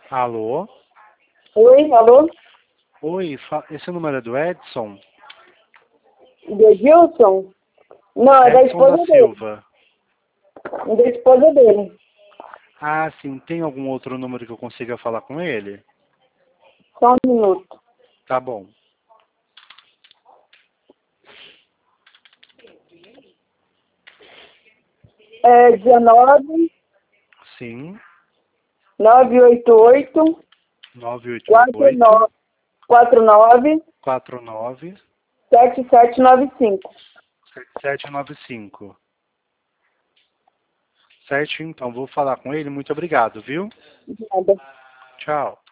Alô? Oi, alô? Oi, esse número é do Edson? Do Edilson? Não, é da Edson da esposa dele. Silva. É da esposa dele. Ah, sim. Tem algum outro número que eu consiga falar com ele? Só um minuto. Tá bom. É 19 Sim. 988 988 49 49 7795. 7795. Certo, então vou falar com ele. Muito obrigado, viu? Nada. Tchau.